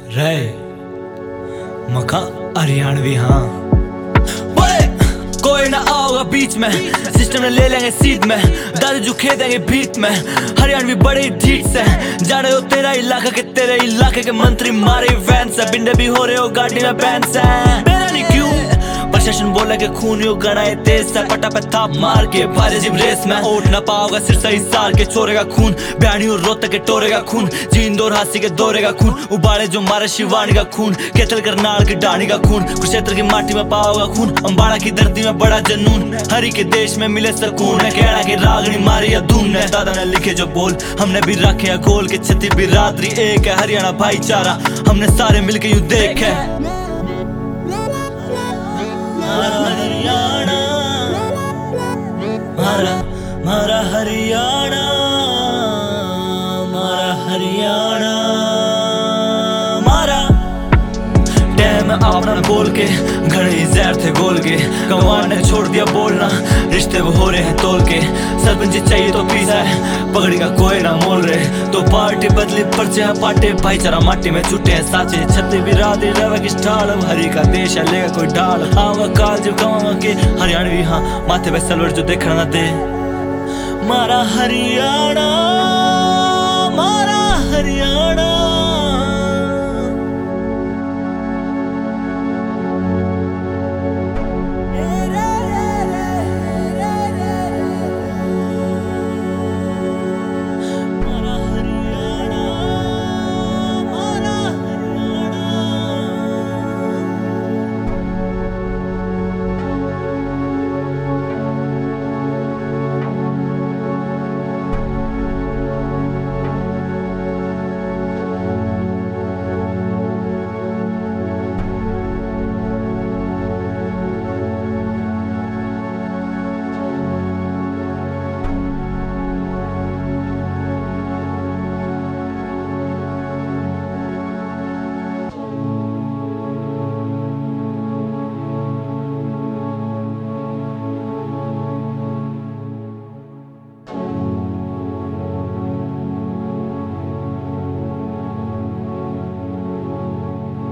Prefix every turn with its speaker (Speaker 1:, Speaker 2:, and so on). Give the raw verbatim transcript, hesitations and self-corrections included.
Speaker 1: रे मका हरियाणवी हाँ कोई ना आओगा बीच में, सिस्टम ने ले लेंगे सीट में, दादी जो खे देंगे बीट में। हरियाणवी बड़े ढीठ से जाने हो तेरा इलाका के तेरे इलाके के मंत्री मारे वैन से, बिंडे भी हो रहे हो गाड़ी में बैन से। मेरा नहीं क्यों प्रशासन बोला कि खून यो गणाए तेज से, पटा पे थाप मार के भारे जिम रेस में उठ ना पाओगा सिर सही सार के छोड़ेगा खून, ब्याणी और रोहतक के टोरेगा खून, जींद और हासी के दौरेगा खून, उबाड़े जो मारे शिवानी का खून, केतल करनाल की डाणी का खून, कुरुक्षेत्र की माटी में पाओगा खून, अम्बाड़ा की धरती में बड़ा जनून, हरि के देश में मिले सकून है, कहना की रागनी मारी या धूम ने, दादा ने लिखे जो बोल हमने भी रखे गोल के, छठी बिरादरी एक है हरियाणा भाईचारा, हमने सारे मिलके यूं देखे। हरियाणा मारा मारा हरियाणा मारा हरियाणा मारा टाइम अपना बोल के घड़े जहर थे गोल के, गंवार ने छोड़ दिया बोलना रिश्ते वो हो रहे हैं तोल के, सरपंच चाहिए तो पीसा है पगड़ी का कोई ना मोल रहे, तो पार्टी बदली पर्चे पाटे भाईचारा माटी में छुट्टे हैं साचे, छत्ती बिरादरी रवे की स्टाल, हरी का देश है लेगा कोई डाल, आवा काल जो गवावा के हरियाणवी हाँ माथे पे सलवर जो देखना ना दे। मारा हरियाणा मारा हरियाणा